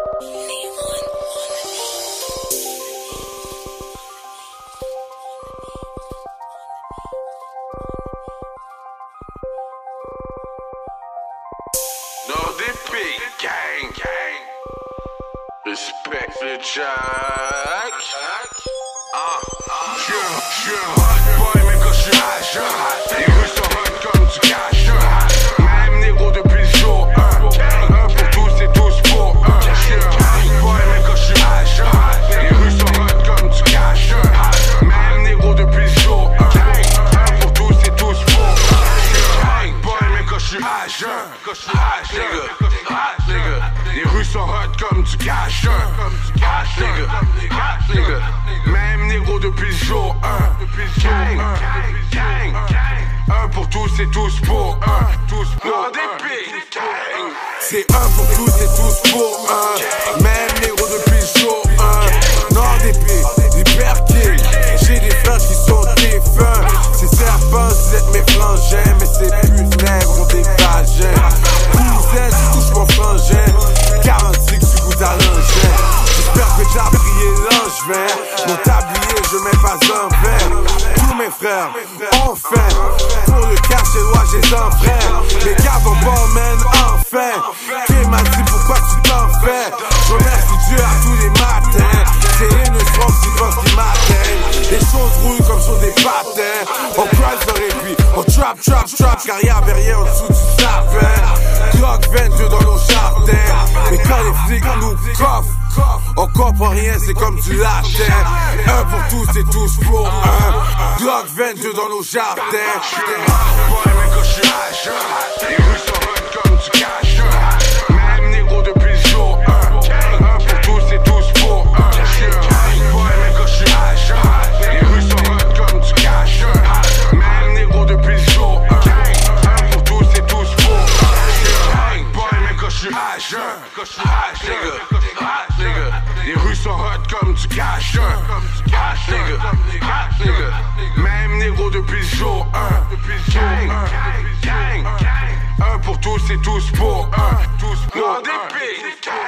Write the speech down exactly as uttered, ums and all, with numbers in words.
Nordic gang, gang. Respect the jack. Ah, je, je hot boy, mais quand je suis H, les rues sont hot comme tu caches. Même négro depuis le jour un. Un pour tous et tous pour un. Je hot boy, mais quand je suis H, les rues sont hot comme tu caches. Même négro depuis le jour un. Un pour tous et tous pour un. Hot boy, mais quand je suis H, quand je suis H, nigga. Les rues sont hot comme tu caches. Hot nigga, hot nigga. Même négro depuis le jour un. Gang, gang, un pour tous et tous pour un. Tous pour un. C'est un pour tous et tous pour un. Même négro depuis le jour un. Nord des pays, hyper king. J'ai des frères qui sont défunts. Ces serpents, vous êtes mes frangins. Mais ces putes nègres ont des vagins. Vous êtes tous mon frangin. Garantie que tu goûtes à l'engin. J'espère que t'as prié l'angevin. Mon tablier, je mets pas un verre. Tous mes frères ont faim. Pour le cash, les lois, j'ai un frère. Les gars vont pas mène enfin. Qui m'a dit pourquoi tu t'en fais? Je remercie Dieu à tous les matins. C'est une strophe qui pense qu'il m'atteigne. Les choses roulent comme sur des patins. On croise le répit, on trap, trap, trap. Car y'avait rien en dessous du sapin. Glock vingt-deux dans nos jardins. Mais quand les flics nous coffrent, on comprend rien, c'est comme du latin. Un pour tous et tous pour un. Glock vingt-deux dans nos jardins. Boy, mais quand je suis H, les rues sont hot comme tu caches. Même négro depuis le jour un. Un pour tous et tous pour un. Boy, mais quand je suis H, les rues sont hot comme tu caches. Même négro depuis le jour un. Un pour tous et tous pour un. Boy, mais quand je suis H, quand je suis H, nigga. Les rues sont hot comme tu caches. Hot nigga, hot nigga. Même négro depuis le jour un. Gang, gang, un pour tous et tous pour un. Tous pour un.